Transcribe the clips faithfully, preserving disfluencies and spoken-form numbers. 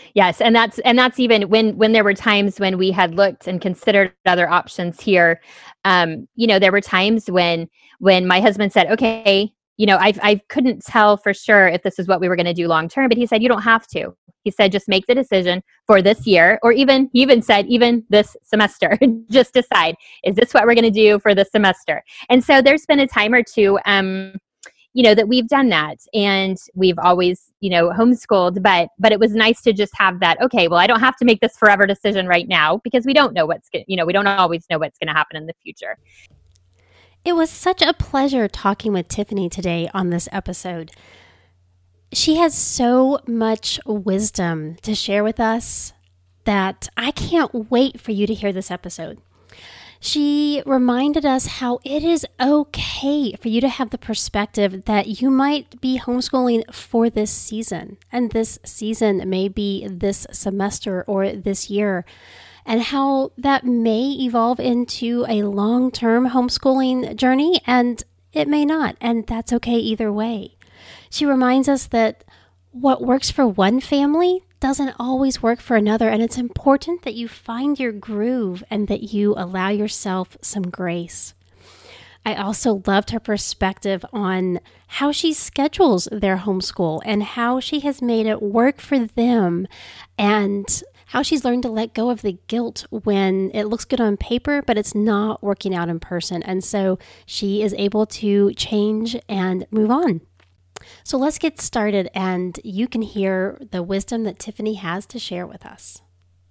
Yes, and that's and that's even when when there were times when we had looked and considered other options here. Um, you know, there were times when when my husband said, "Okay, you know, I I couldn't tell for sure if this is what we were going to do long term," but he said, "You don't have to." He said, "Just make the decision for this year," or even he even said, "Even this semester, just decide, is this what we're going to do for this semester?" And so there's been a time or two. Um, you know, that we've done that, and we've always, you know, homeschooled, but but it was nice to just have that, okay, well, I don't have to make this forever decision right now, because we don't know what's going you know, we don't always know what's going to happen in the future. It was such a pleasure talking with Tiffany today on this episode. She has so much wisdom to share with us that I can't wait for you to hear this episode. She reminded us how it is okay for you to have the perspective that you might be homeschooling for this season, and this season may be this semester or this year, and how that may evolve into a long-term homeschooling journey, and it may not, and that's okay either way. She reminds us that what works for one family doesn't always work for another, and it's important that you find your groove and that you allow yourself some grace. I also loved her perspective on how she schedules their homeschool and how she has made it work for them, and how she's learned to let go of the guilt when it looks good on paper, but it's not working out in person. And so she is able to change and move on. So let's get started, and you can hear the wisdom that Tiffany has to share with us.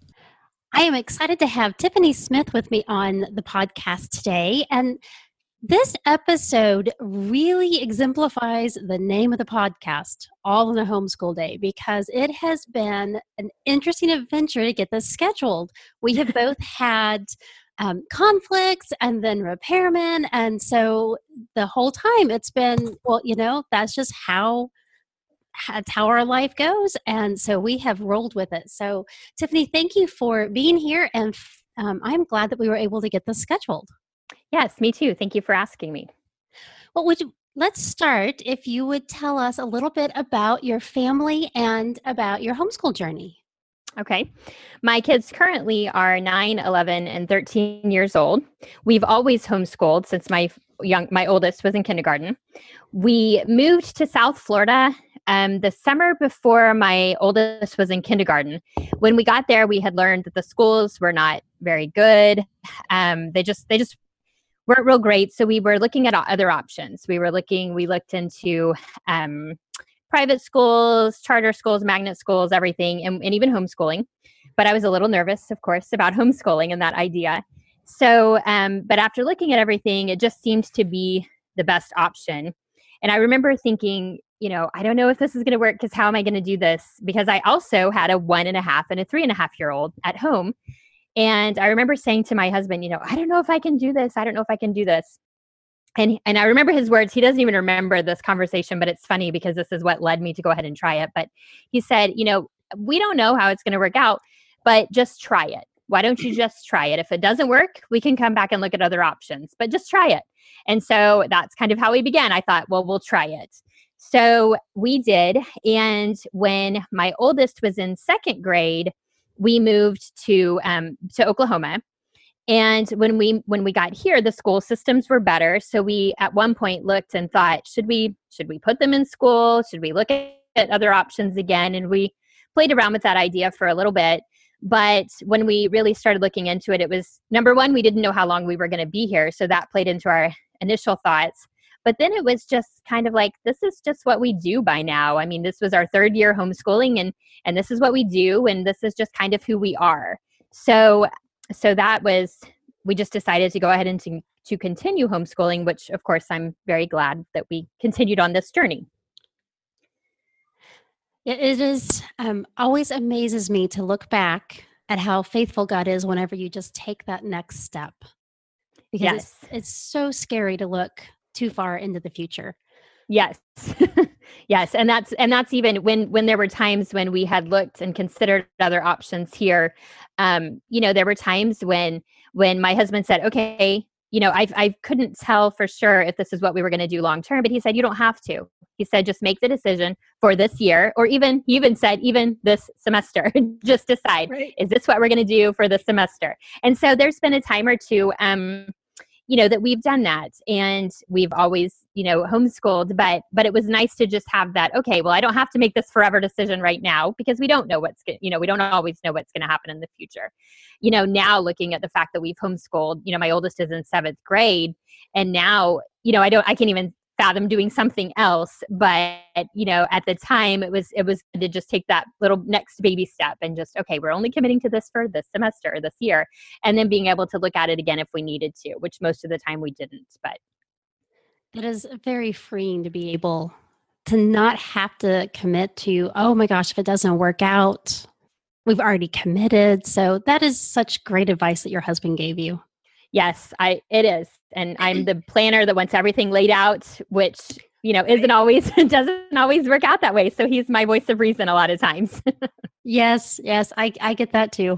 I am excited to have Tiffany Smith with me on the podcast today. And this episode really exemplifies the name of the podcast, All in a Homeschool Day, because it has been an interesting adventure to get this scheduled. We have both had Um, conflicts and then repairmen. And so the whole time it's been, well, you know, that's just how, that's how our life goes. And so we have rolled with it. So Tiffany, thank you for being here. And um, I'm glad that we were able to get this scheduled. Yes, me too. Thank you for asking me. Well, would you, let's start if you would tell us a little bit about your family and about your homeschool journey. Okay. My kids currently are nine, eleven, and thirteen years old. We've always homeschooled since my young, my oldest was in kindergarten. We moved to South Florida um, the summer before my oldest was in kindergarten. When we got there, we had learned that the schools were not very good. Um, they just, they just weren't real great. So we were looking at other options. We were looking, we looked into, um, private schools, charter schools, magnet schools, everything, and, and even homeschooling. But I was a little nervous, of course, about homeschooling and that idea. So, um, but after looking at everything, it just seemed to be the best option. And I remember thinking, you know, I don't know if this is going to work, because how am I going to do this? Because I also had a one and a half and a three and a half year old at home. And I remember saying to my husband, you know, I don't know if I can do this. I don't know if I can do this. And and I remember his words. He doesn't even remember this conversation, but it's funny because this is what led me to go ahead and try it. But he said, you know, we don't know how it's going to work out, but just try it. Why don't you just try it? If it doesn't work, we can come back and look at other options, but just try it. And so that's kind of how we began. I thought, well, we'll try it. So we did. And when my oldest was in second grade, we moved to um, to Oklahoma. And when we when we got here, the school systems were better. So we at one point looked and thought, should we should we put them in school? Should we look at, at other options again? And we played around with that idea for a little bit. But when we really started looking into it, it was, number one, we didn't know how long we were going to be here. So that played into our initial thoughts. But then it was just kind of like, this is just what we do by now. I mean, this was our third year homeschooling, and and this is what we do. And this is just kind of who we are. So So that was, we just decided to go ahead and to, to continue homeschooling, which of course I'm very glad that we continued on this journey. It is um, always amazes me to look back at how faithful God is whenever you just take that next step. Because Yes. it's, it's so scary to look too far into the future. Yes. Yes. And that's, and that's even when, when there were times when we had looked and considered other options here. Um, you know, there were times when, when my husband said, okay, you know, I I couldn't tell for sure if this is what we were going to do long term, but he said, you don't have to. He said, just make the decision for this year, or even, he even said, even this semester, just decide, right. Is this what we're going to do for this semester? And so there's been a time or two, um, you know, that we've done that, and we've always, you know, homeschooled, but, but it was nice to just have that, okay, well, I don't have to make this forever decision right now, because we don't know what's, you know, we don't always know what's going to happen in the future. You know, now looking at the fact that we've homeschooled, you know, my oldest is in seventh grade, and now, you know, I don't, I can't even fathom doing something else. But, you know, at the time it was, it was to just take that little next baby step and just, okay, we're only committing to this for this semester or this year. And then being able to look at it again if we needed to, which most of the time we didn't. But it is very freeing to be able to not have to commit to, oh my gosh, if it doesn't work out, we've already committed. So that is such great advice that your husband gave you. Yes, I it is. And I'm the planner that wants everything laid out, which, you know, isn't always, doesn't always work out that way. So he's my voice of reason a lot of times. Yes, yes, I, I get that too.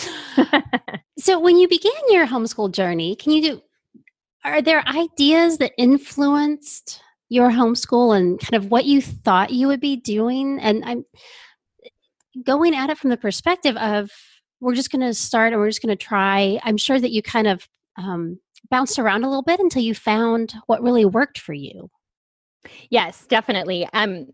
So when you began your homeschool journey, can you do, are there ideas that influenced your homeschool and kind of what you thought you would be doing? And I'm going at it from the perspective of, we're just going to start and we're just going to try. I'm sure that you kind of um, bounced around a little bit until you found what really worked for you. Yes, definitely. Um,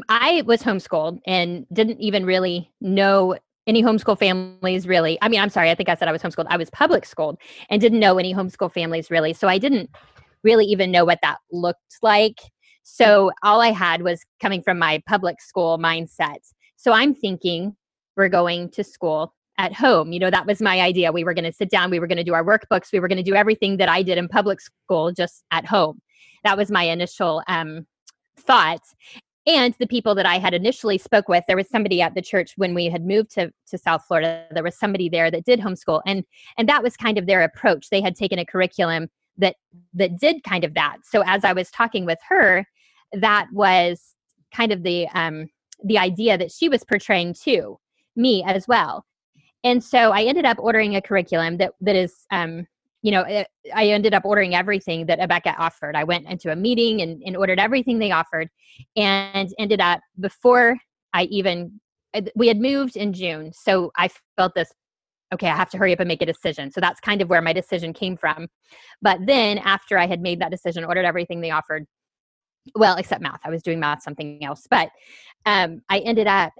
I was homeschooled and didn't even really know any homeschool families really. I mean, I'm sorry, I think I said I was homeschooled. I was public schooled and didn't know any homeschool families really. So I didn't really even know what that looked like. So all I had was coming from my public school mindset. So I'm thinking we're going to school at home. You know, that was my idea. We were going to sit down, we were going to do our workbooks, we were going to do everything that I did in public school just at home. That was my initial um, thought. And the people that I had initially spoke with, there was somebody at the church when we had moved to, to South Florida, there was somebody there that did homeschool. And, and that was kind of their approach. They had taken a curriculum that, that did kind of that. So as I was talking with her, that was kind of the, um, the idea that she was portraying to me as well. And so I ended up ordering a curriculum that, that is, um, you know, it, I ended up ordering everything that Abeka offered. I went into a meeting and, and ordered everything they offered, and ended up, before I even, we had moved in June. So I felt this, okay, I have to hurry up and make a decision. So that's kind of where my decision came from. But then after I had made that decision, ordered everything they offered, well, except math, I was doing math, something else. But um, I ended up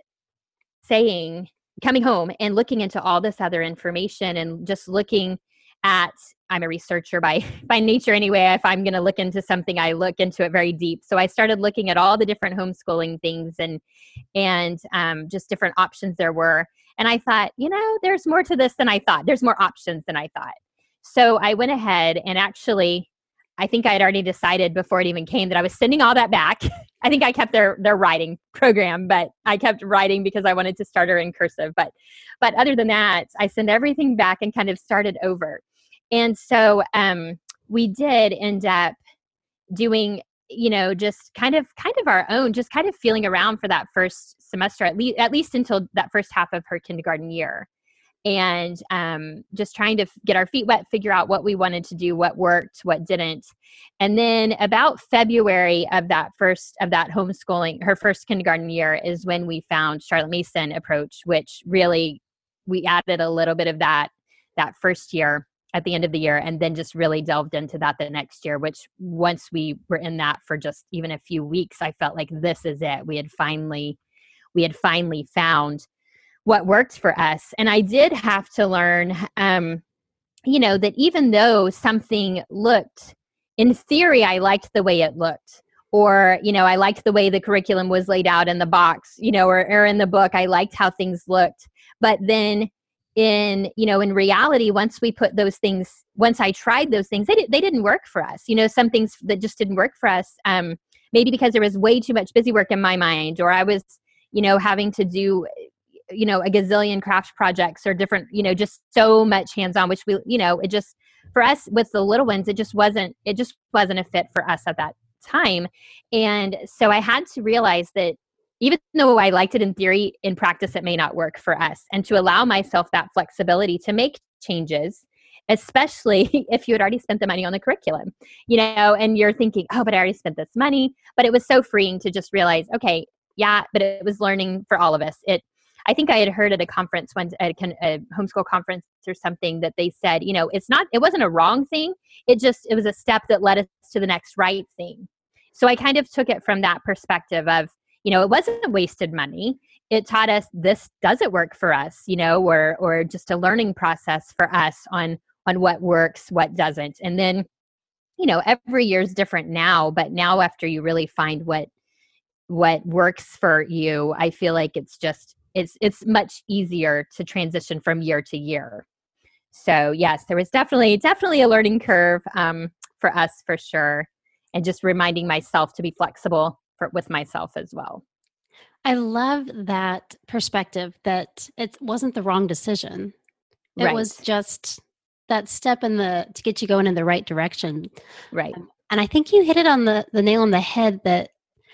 saying, coming home and looking into all this other information and just looking at, I'm a researcher by, by nature anyway. If I'm going to look into something, I look into it very deep. So I started looking at all the different homeschooling things and, and um, just different options there were. And I thought, you know, there's more to this than I thought. There's more options than I thought. So I went ahead and actually, I think I had already decided before it even came that I was sending all that back. I think I kept their their writing program, but I kept writing because I wanted to start her in cursive. But but other than that, I sent everything back and kind of started over. And so um, we did end up doing, you know, just kind of kind of our own, just kind of feeling around for that first semester, at least at least until that first half of her kindergarten year. And um, just trying to f- get our feet wet, figure out what we wanted to do, what worked, what didn't. And then about February of that first, of that homeschooling, her first kindergarten year, is when we found Charlotte Mason approach, which really, we added a little bit of that, that first year at the end of the year, and then just really delved into that the next year, which once we were in that for just even a few weeks, I felt like this is it. We had finally, we had finally found what worked for us. And I did have to learn, um, you know, that even though something looked, in theory, I liked the way it looked, or, you know, I liked the way the curriculum was laid out in the box, you know, or, or in the book, I liked how things looked. But then in, you know, in reality, once we put those things, once I tried those things, they, did, they didn't work for us. You know, some things that just didn't work for us, um, maybe because there was way too much busy work in my mind, or I was, you know, having to do, you know, a gazillion craft projects or different, you know, just so much hands-on, which we, you know, it just, for us with the little ones, it just wasn't, it just wasn't a fit for us at that time. And so I had to realize that even though I liked it in theory, in practice, it may not work for us. And to allow myself that flexibility to make changes especially if you had already spent the money on the curriculum, you know, and you're thinking, oh, but I already spent this money. But it was so freeing to just realize, okay, yeah, but it was learning for all of us. It, I think I had heard at a conference once, at a, a homeschool conference or something, that they said, you know, it's not, it wasn't a wrong thing. It just, it was a step that led us to the next right thing. So I kind of took it from that perspective of, you know, it wasn't wasted money. It taught us this doesn't work for us, you know, or or just a learning process for us on on what works, what doesn't. And then, you know, every year is different now, but now after you really find what what works for you, I feel like it's just it's it's much easier to transition from year to year. So yes, there was definitely definitely a learning curve um, for us for sure, and just reminding myself to be flexible for, with myself as well. I love that perspective that it wasn't the wrong decision. It Right. was just that step in the to get you going in the right direction. Right. Um, and I think you hit it on the the nail on the head that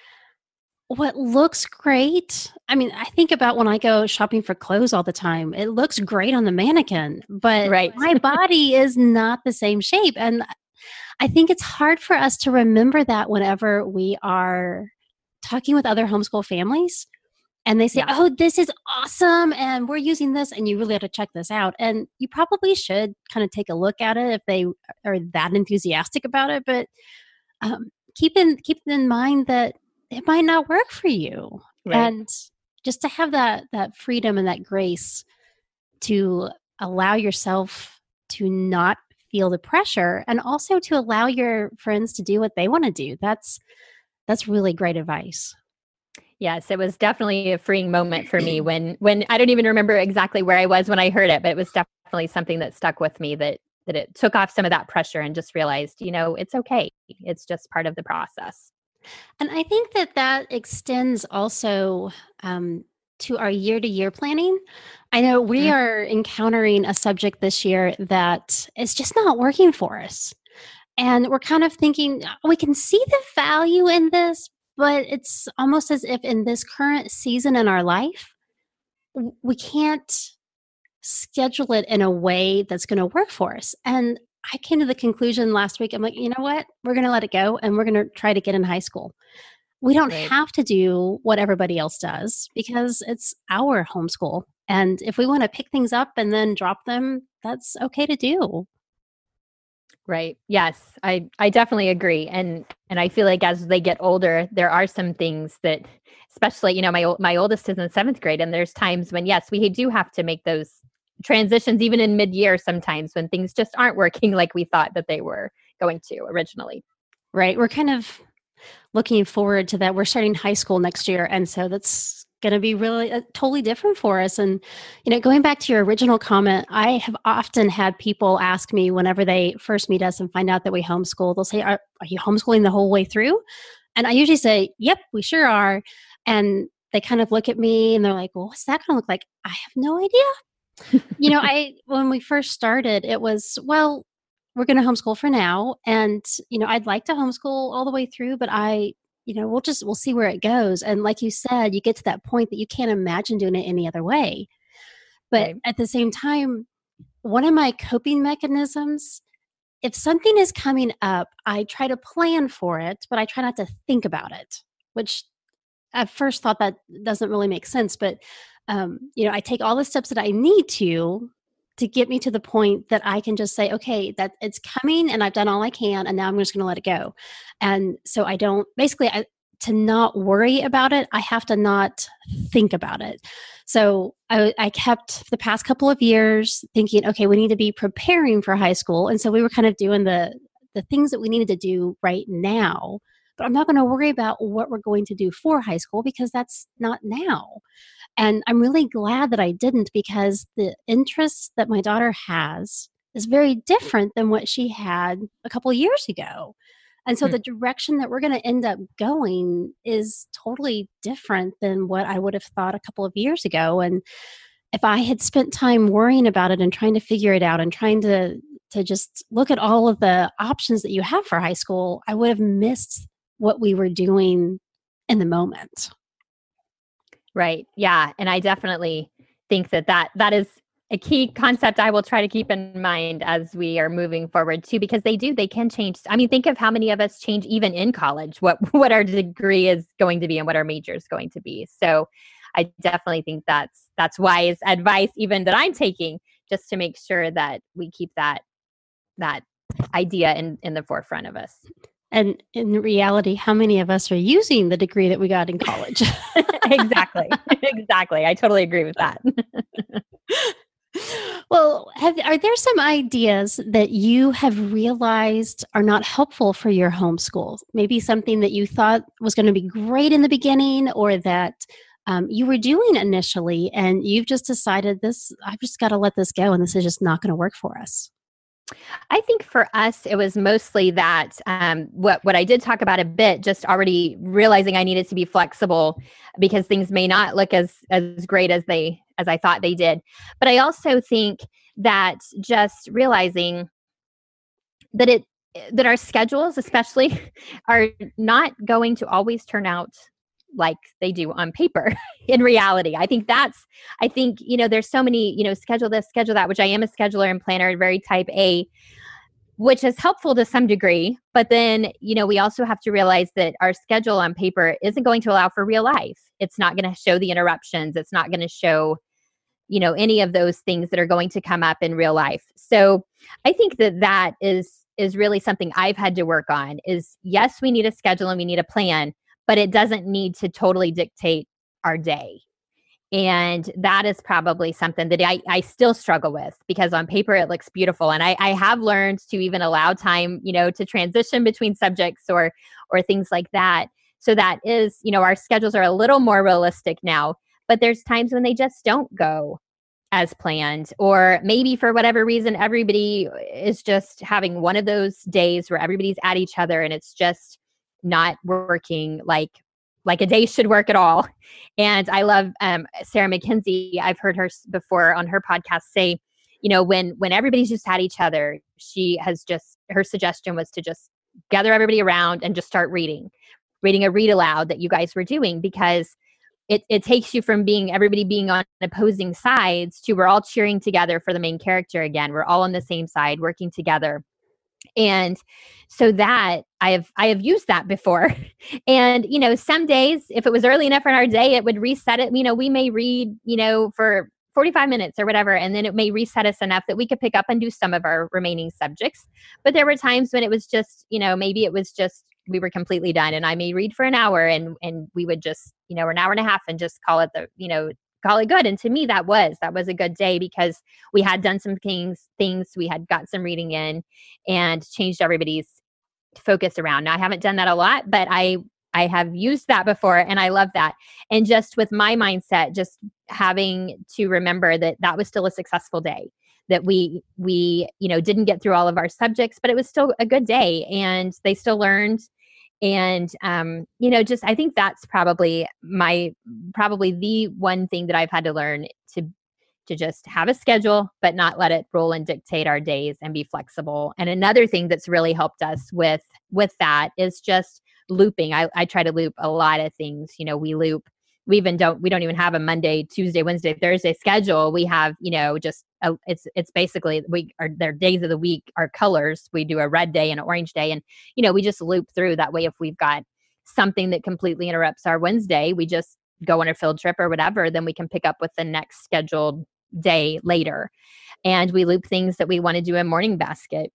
what looks great. I mean, I think about when I go shopping for clothes all the time. It looks great on the mannequin, but Right. my body is not the same shape. And I think it's hard for us to remember that whenever we are talking with other homeschool families and they say, Yeah. oh, this is awesome and we're using this and you really have to check this out. And you probably should kind of take a look at it if they are that enthusiastic about it. But um, keep in keep in mind that it might not work for you. Right. And just to have that that freedom and that grace to allow yourself to not feel the pressure and also to allow your friends to do what they want to do. That's that's really great advice. Yes, it was definitely a freeing moment for me when when I don't even remember exactly where I was when I heard it, but it was definitely something that stuck with me, that that it took off some of that pressure and just realized, you know, it's okay. It's just part of the process. And I think that that extends also um, to our year to year planning. I know we Mm. are encountering a subject this year that is just not working for us. And we're kind of thinking, we can see the value in this, but it's almost as if in this current season in our life, w- we can't schedule it in a way that's going to work for us. And I came to the conclusion last week, I'm like, you know what? We're going to let it go and we're going to try to get in high school. We don't Right. have to do what everybody else does because it's our homeschool. And if we want to pick things up and then drop them, that's okay to do. Right. Yes, I I definitely agree. And and I feel like as they get older, there are some things that, especially, you know, my ol- my oldest is in seventh grade, and there's times when, yes, we do have to make those transitions even in mid-year sometimes when things just aren't working like we thought that they were going to originally. Right. We're kind of looking forward to that. We're starting high school next year. And so that's going to be really uh, totally different for us. And, you know, going back to your original comment, I have often had people ask me whenever they first meet us and find out that we homeschool, they'll say, are, are you homeschooling the whole way through? And I usually say, yep, we sure are. And they kind of look at me and they're like, well, what's that going to look like? I have no idea. You know, I, when we first started, it was, well, we're going to homeschool for now. And, you know, I'd like to homeschool all the way through, but I, you know, we'll just, we'll see where it goes. And like you said, you get to that point that you can't imagine doing it any other way. But Right. at the same time, one of my coping mechanisms, if something is coming up, I try to plan for it, but I try not to think about it, which at first thought that doesn't really make sense. But, um, you know, I take all the steps that I need to to get me to the point that I can just say, okay, that it's coming and I've done all I can and now I'm just going to let it go. And so I don't, basically, I, to not worry about it, I have to not think about it. So I, I kept the past couple of years thinking, okay, we need to be preparing for high school. And so we were kind of doing the, the things that we needed to do right now. But I'm not going to worry about what we're going to do for high school because that's not now. And I'm really glad that I didn't because the interests that my daughter has is very different than what she had a couple of years ago. And so Hmm. the direction that we're going to end up going is totally different than what I would have thought a couple of years ago. And if I had spent time worrying about it and trying to figure it out and trying to to just look at all of the options that you have for high school, I would have missed what we were doing in the moment. Right. Yeah. And I definitely think that that, that is a key concept I will try to keep in mind as we are moving forward too, because they do, they can change. I mean, think of how many of us change even in college, what, what our degree is going to be and what our major is going to be. So I definitely think that's, that's wise advice, even that I'm taking, just to make sure that we keep that, that idea in, in the forefront of us. And in reality, how many of us are using the degree that we got in college? Exactly. Exactly. I totally agree with that. Well, have, are there some ideas that you have realized are not helpful for your homeschool? Maybe something that you thought was going to be great in the beginning, or that um, you were doing initially, and you've just decided this, I've just got to let this go, and this is just not going to work for us? I think for us, it was mostly that um, what what I did talk about a bit, just already realizing I needed to be flexible because things may not look as as great as they as I thought they did. But I also think that just realizing that it that our schedules, especially, are not going to always turn out like they do on paper in reality. I think that's, I think, you know, there's so many, you know, schedule this, schedule that, which I am a scheduler and planner, very type A, which is helpful to some degree. But then, you know, we also have to realize that our schedule on paper isn't going to allow for real life. It's not going to show the interruptions. It's not going to show, you know, any of those things that are going to come up in real life. So I think that that is, is really something I've had to work on is, yes, we need a schedule and we need a plan, but it doesn't need to totally dictate our day. And that is probably something that I, I still struggle with, because on paper it looks beautiful. And I, I have learned to even allow time, you know, to transition between subjects or or things like that. So that is, you know, our schedules are a little more realistic now, but there's times when they just don't go as planned, or maybe for whatever reason, everybody is just having one of those days where everybody's at each other and it's just not working like like a day should work at all. And I love um, Sarah McKenzie. I've heard her before on her podcast say, you know, when when everybody's just at each other, she has just, her suggestion was to just gather everybody around and just start reading, reading a read aloud that you guys were doing, because it, it takes you from being everybody being on opposing sides to we're all cheering together for the main character again. We're all on the same side, working together. And so that I have, I have used that before. And, you know, some days, if it was early enough in our day, it would reset it. You know, we may read, you know, for forty-five minutes or whatever, and then it may reset us enough that we could pick up and do some of our remaining subjects. But there were times when it was just, you know, maybe it was just, we were completely done, and I may read for an hour and, and we would just, you know, an hour and a half and just call it the, you know, call it good. And to me, that was, that was a good day because we had done some things, things we had got some reading in and changed everybody's focus around. Now I haven't done that a lot, but I, I have used that before and I love that. And just with my mindset, just having to remember that that was still a successful day, that we, we, you know, didn't get through all of our subjects, but it was still a good day and they still learned. And, um, you know, just, I think that's probably my, probably the one thing that I've had to learn to, to just have a schedule, but not let it roll and dictate our days and be flexible. And another thing that's really helped us with, with that is just looping. I, I try to loop a lot of things. You know, we loop, we even don't, we don't even have a Monday, Tuesday, Wednesday, Thursday schedule. We have, you know, just, a, it's, it's basically, we are, their days of the week are colors. We do a red day and an orange day. And, you know, we just loop through that way. If we've got something that completely interrupts our Wednesday, we just go on a field trip or whatever, then we can pick up with the next scheduled day later. And we loop things that we want to do in Morning Basket.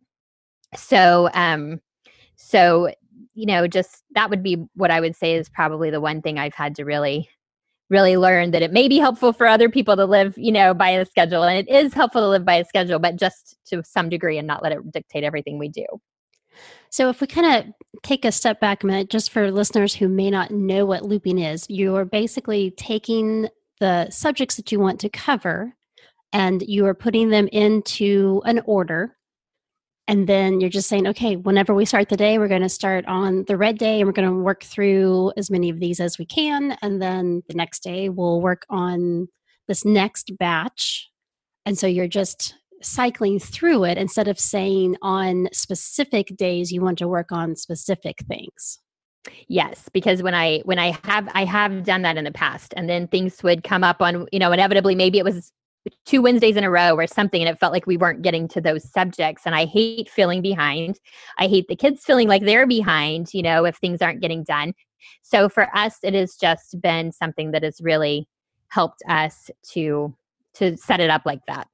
So, um, so, you know, just that would be what I would say is probably the one thing I've had to really, really learn, that it may be helpful for other people to live, you know, by a schedule. And it is helpful to live by a schedule, but just to some degree and not let it dictate everything we do. So if we kind of take a step back a minute, just for listeners who may not know what looping is, you're basically taking the subjects that you want to cover and you are putting them into an order. And then you're just saying, okay, whenever we start the day, we're going to start on the red day and we're going to work through as many of these as we can. And then the next day we'll work on this next batch. And so you're just cycling through it instead of saying on specific days you want to work on specific things. Yes, because when I when I have I have done that in the past, and then things would come up on, you know, inevitably maybe it was two Wednesdays in a row or something, and it felt like we weren't getting to those subjects. And I hate feeling behind. I hate the kids feeling like they're behind, you know, if things aren't getting done. So for us, it has just been something that has really helped us to to set it up like that.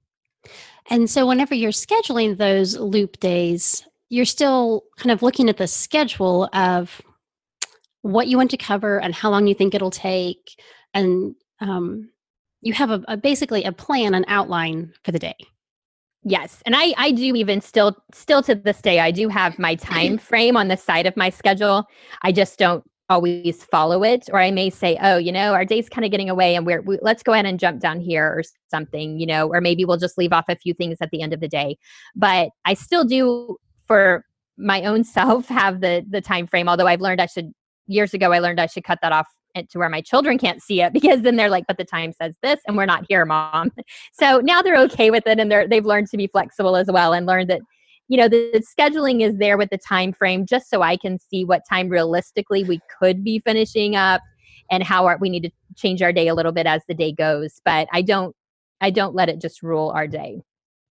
And so whenever you're scheduling those loop days, you're still kind of looking at the schedule of what you want to cover and how long you think it'll take. And um, you have a, a basically a plan, an outline for the day. Yes. And I, I do even still, still to this day, I do have my time frame on the side of my schedule. I just don't always follow it. Or I may say, oh, you know, our day's kind of getting away and we're, we, let's go ahead and jump down here or something, you know, or maybe we'll just leave off a few things at the end of the day. But I still do, for my own self, have the the time frame, although I've learned I should, years ago, I learned I should cut that off to where my children can't see it, because then they're like, but the time says this and we're not here, Mom. So now they're okay with it, and they're, they've learned to be flexible as well, and learned that, you know, the, the scheduling is there with the time frame just so I can see what time realistically we could be finishing up and how our, we need to change our day a little bit as the day goes. But I don't, I don't let it just rule our day.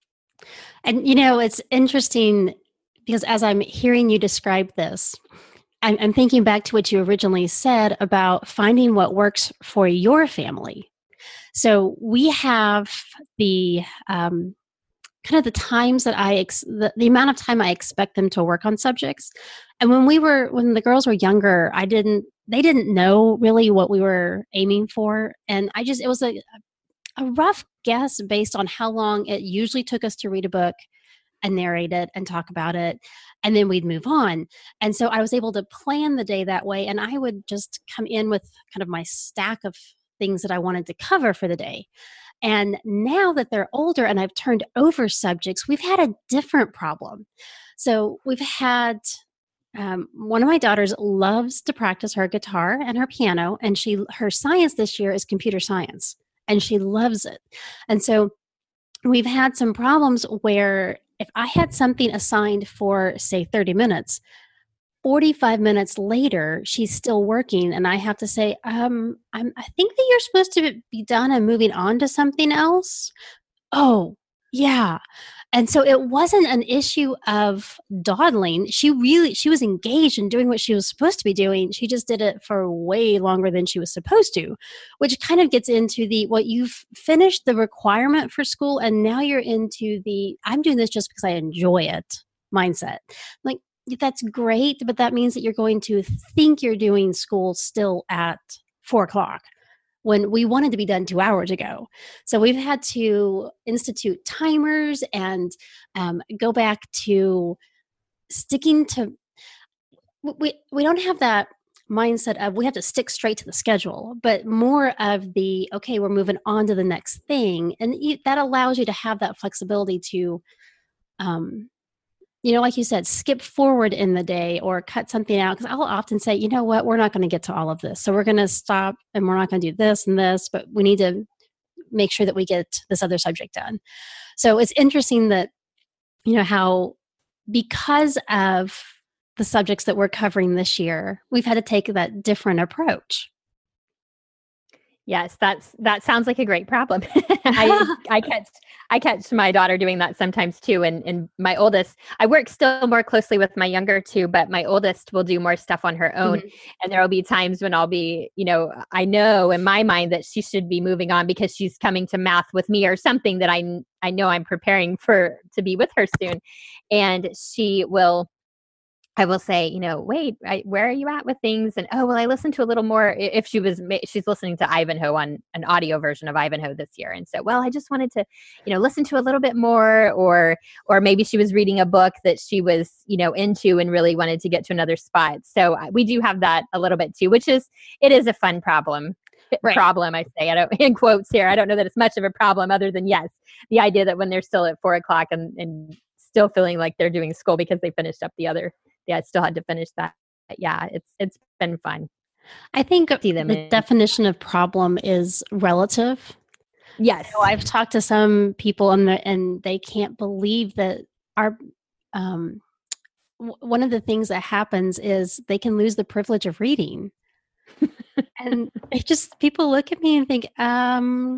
And, you know, it's interesting because as I'm hearing you describe this, I'm, I'm thinking back to what you originally said about finding what works for your family. So we have the um, kind of the times that I, ex- the, the amount of time I expect them to work on subjects. And when we were, when the girls were younger, I didn't, they didn't know really what we were aiming for. And I just, it was a, a rough guess based on how long it usually took us to read a book and narrate it and talk about it, and then we'd move on. And so I was able to plan the day that way, and I would just come in with kind of my stack of things that I wanted to cover for the day. And now that they're older and I've turned over subjects, we've had a different problem. So we've had um, one of my daughters loves to practice her guitar and her piano, and she her science this year is computer science, and she loves it. And so we've had some problems where if I had something assigned for, say, thirty minutes, forty-five minutes later, she's still working, and I have to say, um, I'm, I think that you're supposed to be done and moving on to something else. Oh, yeah. And so it wasn't an issue of dawdling. She really, she was engaged in doing what she was supposed to be doing. She just did it for way longer than she was supposed to, which kind of gets into the, what well, you've finished the requirement for school, and now you're into the, I'm doing this just because I enjoy it mindset. Like, that's great, but that means that you're going to think you're doing school still at four o'clock. When we wanted to be done two hours ago. So we've had to institute timers and um, go back to sticking to, we, we don't have that mindset of we have to stick straight to the schedule, but more of the, okay, we're moving on to the next thing. And you, that allows you to have that flexibility to, um, you know, like you said, skip forward in the day or cut something out. Because I'll often say, you know what, we're not going to get to all of this. So we're going to stop and we're not going to do this and this, but we need to make sure that we get this other subject done. So it's interesting that, you know, how because of the subjects that we're covering this year, we've had to take that different approach. Yes, that's that sounds like a great problem. I I catch I catch my daughter doing that sometimes too, and and my oldest, I work still more closely with my younger two, but my oldest will do more stuff on her own, mm-hmm. and there will be times when I'll be, you know, I know in my mind that she should be moving on because she's coming to math with me or something that I I know I'm preparing for to be with her soon, and she will. I will say, you know, wait, I, where are you at with things? And, oh, well, I listened to a little more if she was, she's listening to Ivanhoe on an audio version of Ivanhoe this year. And so, well, I just wanted to, you know, listen to a little bit more, or, or maybe she was reading a book that she was, you know, into and really wanted to get to another spot. So we do have that a little bit too, which is, it is a fun problem. Right. Problem, I say, I don't, in quotes here. I don't know that it's much of a problem other than, yes, the idea that when they're still at four o'clock and, and still feeling like they're doing school because they finished up the other, yeah, I still had to finish that. Yeah, it's it's been fun. I think the in. definition of problem is relative. Yes. So I've talked to some people and and they can't believe that our um, w- one of the things that happens is they can lose the privilege of reading. And it just, people look at me and think, um,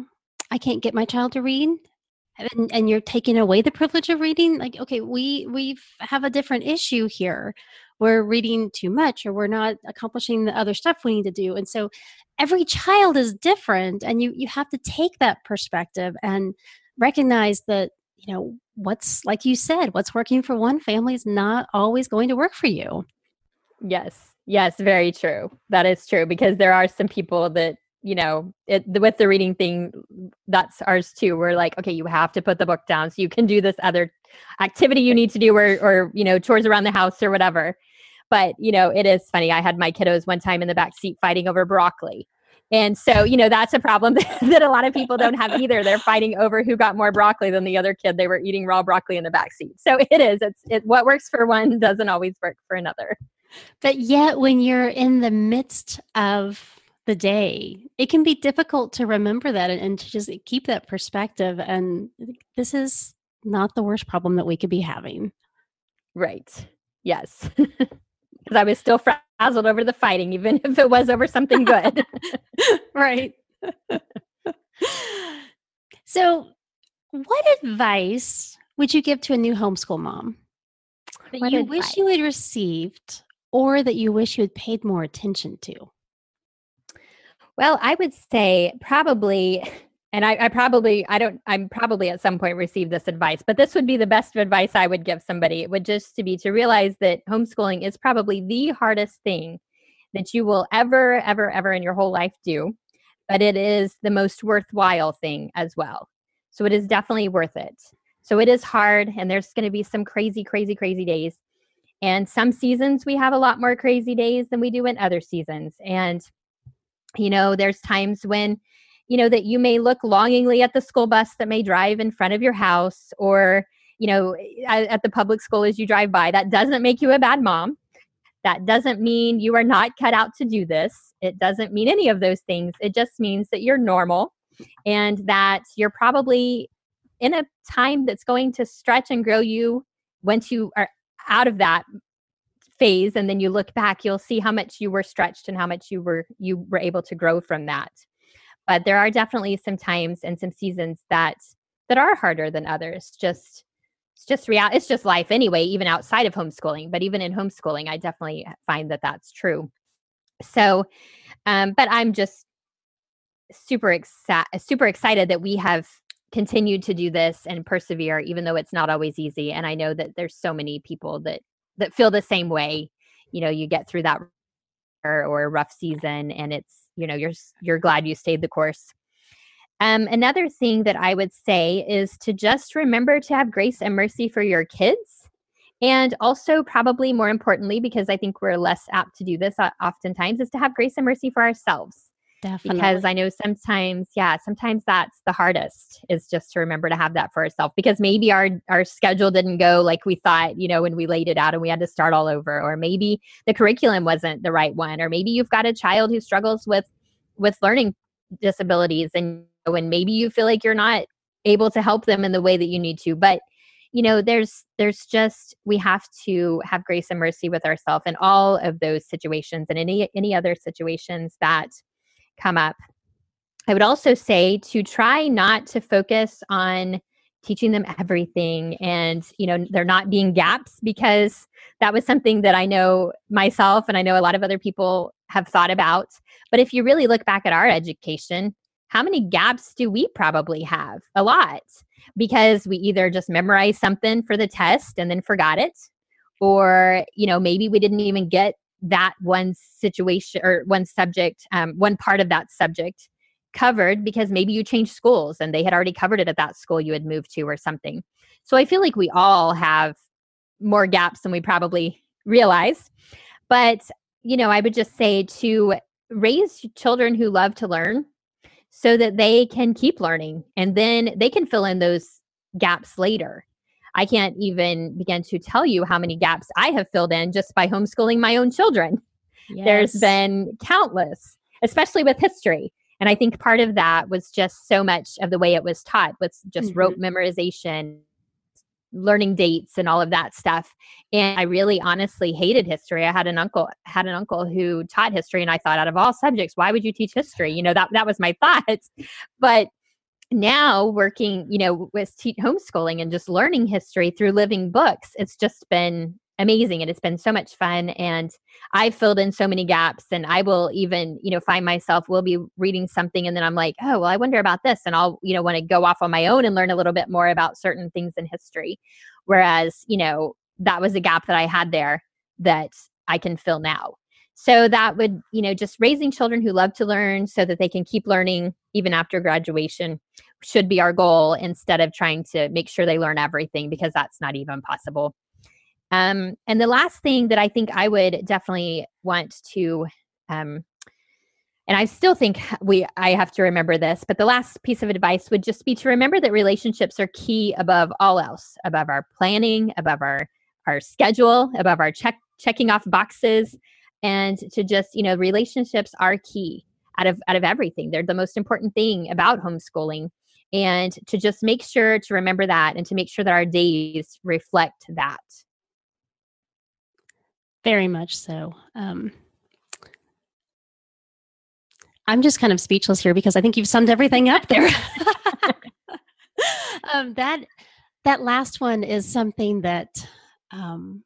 I can't get my child to read, and, and you're taking away the privilege of reading. Like, okay, we we have a different issue here. We're reading too much, or we're not accomplishing the other stuff we need to do. And so every child is different, and you you have to take that perspective and recognize that, you know, what's, like you said, what's working for one family is not always going to work for you. Yes. Yes, very true. That is true, because there are some people that, you know, it, with the reading thing, that's ours too. We're like, okay, you have to put the book down so you can do this other activity you need to do, or, or, you know, chores around the house or whatever. But, you know, it is funny. I had my kiddos one time in the back seat fighting over broccoli. And so, you know, that's a problem that a lot of people don't have either. They're fighting over who got more broccoli than the other kid. They were eating raw broccoli in the back seat. So it is, it's it, what works for one doesn't always work for another. But yet, when you're in the midst of the day, it can be difficult to remember that and, and to just keep that perspective. And this is not the worst problem that we could be having. Right. Yes. Because I was still frazzled over the fighting, even if it was over something good. Right. So, what advice would you give to a new homeschool mom that What you advice? wish you had received, or that you wish you had paid more attention to? Well, I would say probably, and I, I probably, I don't, I'm probably at some point received this advice, but this would be the best advice I would give somebody. It would just to be to realize that homeschooling is probably the hardest thing that you will ever, ever, ever in your whole life do, but it is the most worthwhile thing as well. So it is definitely worth it. So it is hard, and there's going to be some crazy, crazy, crazy days. And some seasons we have a lot more crazy days than we do in other seasons. And you know, there's times when, you know, that you may look longingly at the school bus that may drive in front of your house, or, you know, at, at the public school as you drive by. That doesn't make you a bad mom. That doesn't mean you are not cut out to do this. It doesn't mean any of those things. It just means that you're normal, and that you're probably in a time that's going to stretch and grow you once you are out of that phase, and then you look back, you'll see how much you were stretched and how much you were you were able to grow from that. But there are definitely some times and some seasons that that are harder than others. Just it's just real. It's just life anyway, even outside of homeschooling. But even in homeschooling, I definitely find that that's true. So, um, but I'm just super exci- super excited that we have continued to do this and persevere, even though it's not always easy. And I know that there's so many people that that feel the same way. You know, you get through that or, or a rough season, and it's, you know, you're you're glad you stayed the course. Um, another thing that I would say is to just remember to have grace and mercy for your kids. And also, probably more importantly, because I think we're less apt to do this oftentimes, is to have grace and mercy for ourselves. Definitely. Because I know sometimes, yeah, sometimes that's the hardest, is just to remember to have that for ourselves, because maybe our, our schedule didn't go like we thought, you know, when we laid it out and we had to start all over, or maybe the curriculum wasn't the right one, or maybe you've got a child who struggles with, with learning disabilities, and, and maybe you feel like you're not able to help them in the way that you need to. But, you know, there's, there's just, we have to have grace and mercy with ourselves in all of those situations, and any, any other situations that come up. I would also say to try not to focus on teaching them everything, and, you know, there not being gaps, because that was something that I know myself and I know a lot of other people have thought about. But if you really look back at our education, how many gaps do we probably have? A lot, because we either just memorized something for the test and then forgot it, or, you know, maybe we didn't even get that one situation or one subject, um, one part of that subject covered, because maybe you changed schools and they had already covered it at that school you had moved to or something. So I feel like we all have more gaps than we probably realize. But, you know, I would just say to raise children who love to learn so that they can keep learning, and then they can fill in those gaps later. I can't even begin to tell you how many gaps I have filled in just by homeschooling my own children. Yes. There's been countless, especially with history. And I think part of that was just so much of the way it was taught was just mm-hmm. rote memorization, learning dates and all of that stuff. And I really honestly hated history. I had an uncle, had an uncle who taught history, and I thought, out of all subjects, why would you teach history? You know, that, that was my thought. But now working, you know, with te- homeschooling and just learning history through living books, it's just been amazing and it's been so much fun. And I've filled in so many gaps, and I will even, you know, find myself, will be reading something and then I'm like, oh, well, I wonder about this. And I'll, you know, want to go off on my own and learn a little bit more about certain things in history. Whereas, you know, that was a gap that I had there that I can fill now. So that would, you know, just raising children who love to learn so that they can keep learning even after graduation should be our goal, instead of trying to make sure they learn everything, because that's not even possible. Um, and the last thing that I think I would definitely want to, um, and I still think we, I have to remember this, but the last piece of advice would just be to remember that relationships are key above all else, above our planning, above our, our schedule, above our check, checking off boxes, and to just, you know, relationships are key out of, out of everything. They're the most important thing about homeschooling, and to just make sure to remember that and to make sure that our days reflect that. Very much so. Um, I'm just kind of speechless here because I think you've summed everything up there. um, that that last one is something that um,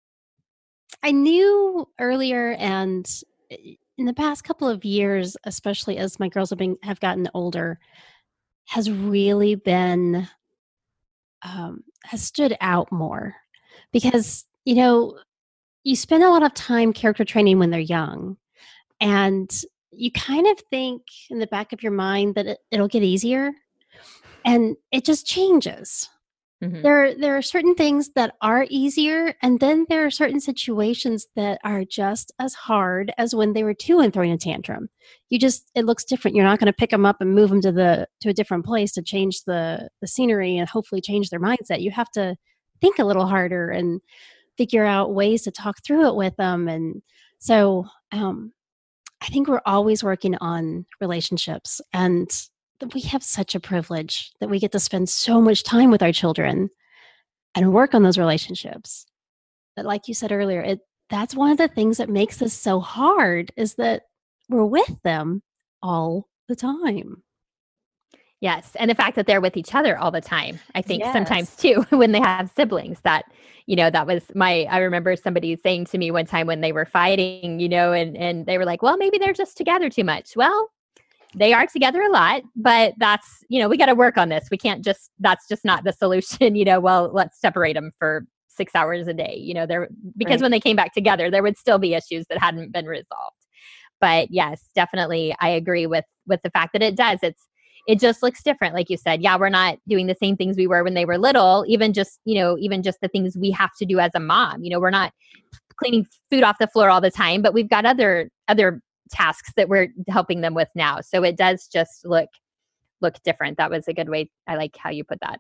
I knew earlier, and in the past couple of years, especially as my girls have been have gotten older, has really been um, has stood out more because, you know, you spend a lot of time character training when they're young, and you kind of think in the back of your mind that it, it'll get easier, and it just changes. Mm-hmm. There, there are certain things that are easier, and then there are certain situations that are just as hard as when they were two and throwing a tantrum. You just, it looks different. You're not going to pick them up and move them to the to a different place to change the the scenery and hopefully change their mindset. You have to think a little harder and figure out ways to talk through it with them. And so um, I think we're always working on relationships, and we have such a privilege that we get to spend so much time with our children and work on those relationships. But like you said earlier, it that's one of the things that makes this so hard, is that we're with them all the time. Yes. And the fact that they're with each other all the time, I think Yes. sometimes too, when they have siblings, that, you know, that was my, I remember somebody saying to me one time when they were fighting, you know, and, and they were like, well, maybe they're just together too much. Well, they are together a lot, but that's, you know, we got to work on this. We can't just, that's just not the solution, you know, well, let's separate them for six hours a day, you know, there, because right. when they came back together, there would still be issues that hadn't been resolved. But yes, definitely. I agree with, with the fact that it does. It's, it just looks different. Like you said, yeah, we're not doing the same things we were when they were little, even just, you know, even just the things we have to do as a mom. You know, we're not cleaning food off the floor all the time, but we've got other, other tasks that we're helping them with now. So it does just look, look different. That was a good way. I like how you put that.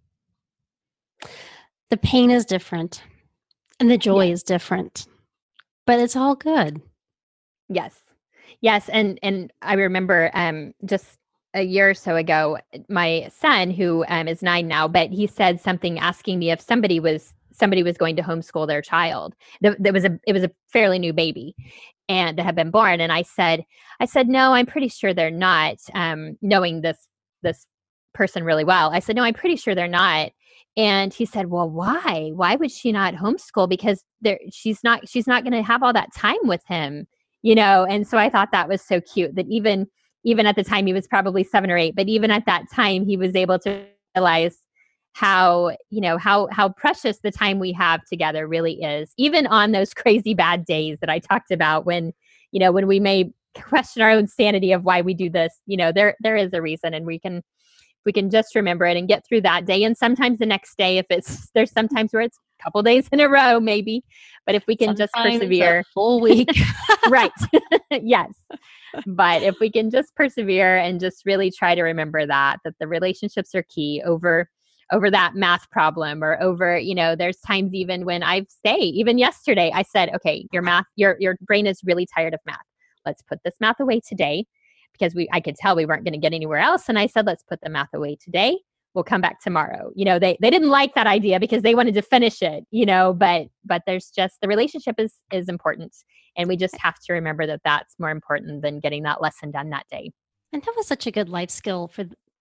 The pain is different and the joy yeah. is different, but it's all good. Yes. Yes. And, and I remember um, just a year or so ago, my son, who um, is nine now, but he said something asking me if somebody was somebody was going to homeschool their child. There, there was a it was a fairly new baby, and that had been born. And I said, I said, no, I'm pretty sure they're not. Um, knowing this this person really well, I said, no, I'm pretty sure they're not. And he said, well, why? Why would she not homeschool? Because there, she's not she's not going to have all that time with him, you know. And so I thought that was so cute that even. Even at the time, he was probably seven or eight, but even at that time, he was able to realize how, you know, how, how precious the time we have together really is, even on those crazy bad days that I talked about when, you know, when we may question our own sanity of why we do this, you know, there, there is a reason, and we can, we can just remember it and get through that day. And sometimes the next day, if it's, there's sometimes where it's a couple days in a row, maybe, but if we can sometimes just persevere a full week, right. Yes. But if we can just persevere and just really try to remember that, that the relationships are key over, over that math problem, or over, you know, there's times even when I say, even yesterday, I said, okay, your math, your, your brain is really tired of math. Let's put this math away today, because we, I could tell we weren't going to get anywhere else. And I said, let's put the math away today. We'll come back tomorrow. You know, they, they didn't like that idea because they wanted to finish it, you know, but, but there's just, the relationship is, is important. And we just have to remember that that's more important than getting that lesson done that day. And that was such a good life skill for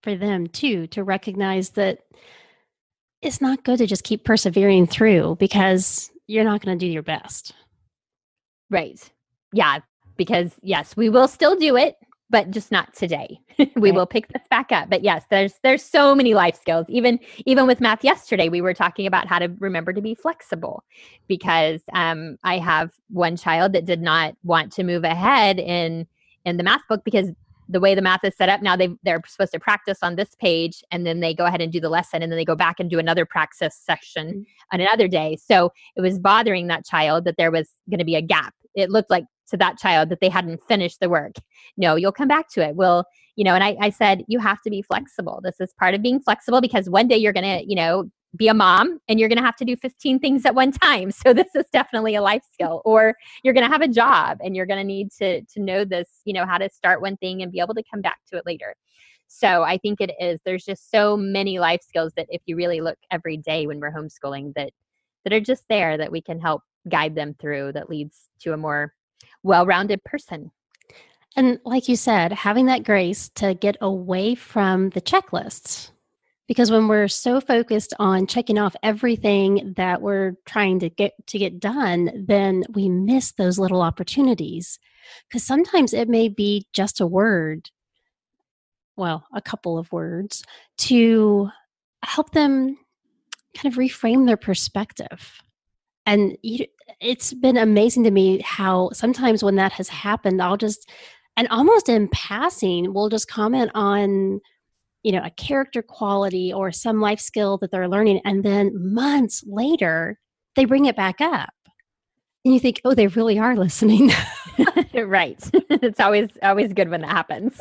for them too, to recognize that it's not good to just keep persevering through because you're not going to do your best. Right. Yeah. Because yes, we will still do it, but just not today. we Right. will pick this back up. But yes, there's there's so many life skills. Even even with math yesterday, we were talking about how to remember to be flexible, because um, I have one child that did not want to move ahead in in the math book because the way the math is set up now, they they're supposed to practice on this page, and then they go ahead and do the lesson, and then they go back and do another practice section mm-hmm. on another day. So it was bothering that child that there was going to be a gap. It looked like to that child that they hadn't finished the work. No, you'll come back to it. Well, you know, and I, I said, you have to be flexible. This is part of being flexible, because one day you're going to, you know, be a mom and you're going to have to do fifteen things at one time. So this is definitely a life skill. Or you're going to have a job and you're going to need to to know this, you know, how to start one thing and be able to come back to it later. So I think it is, there's just so many life skills that if you really look every day when we're homeschooling, that that are just there, that we can help guide them through, that leads to a more well-rounded person. And like you said, having that grace to get away from the checklists. Because when we're so focused on checking off everything that we're trying to get to get done, then we miss those little opportunities. Because sometimes it may be just a word, well, a couple of words, to help them kind of reframe their perspective. And you, it's been amazing to me how sometimes when that has happened, I'll just, and almost in passing, we'll just comment on, you know, a character quality or some life skill that they're learning. And then months later, they bring it back up. And you think, oh, they really are listening. Right. It's always, always good when that happens.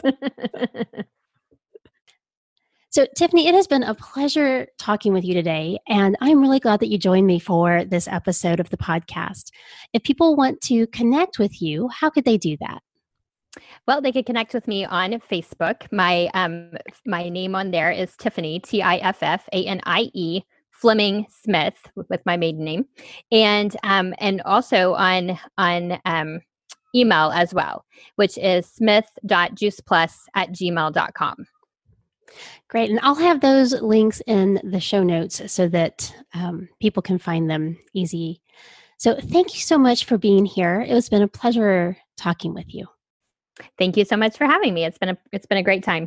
So, Tiffany, it has been a pleasure talking with you today, and I'm really glad that you joined me for this episode of the podcast. If people want to connect with you, how could they do that? Well, they could connect with me on Facebook. My um, my name on there is Tiffanie, T I F F A N I E, Fleming Smith, with my maiden name, and um, and also on on um, email as well, which is smith dot juice plus at gmail dot com. Great. And I'll have those links in the show notes so that um, people can find them easy. So thank you so much for being here. It has been a pleasure talking with you. Thank you so much for having me. It's been a, it's been a great time.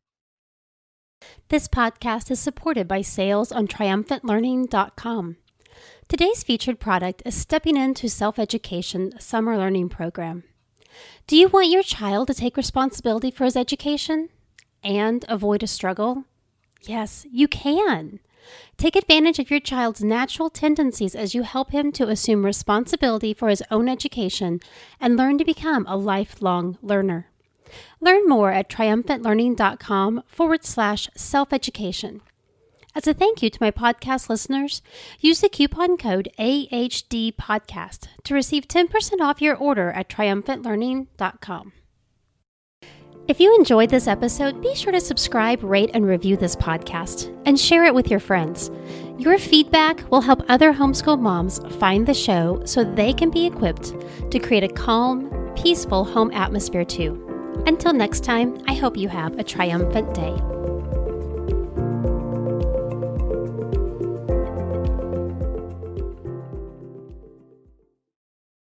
This podcast is supported by sales on triumphant learning dot com. Today's featured product is Stepping Into Self-Education Summer Learning Program. Do you want your child to take responsibility for his education and avoid a struggle? Yes, you can. Take advantage of your child's natural tendencies as you help him to assume responsibility for his own education and learn to become a lifelong learner. Learn more at triumphant learning dot com forward slash self-education. As a thank you to my podcast listeners, use the coupon code A H D podcast to receive ten percent off your order at triumphant learning dot com. If you enjoyed this episode, be sure to subscribe, rate, and review this podcast, and share it with your friends. Your feedback will help other homeschool moms find the show so they can be equipped to create a calm, peaceful home atmosphere too. Until next time, I hope you have a triumphant day.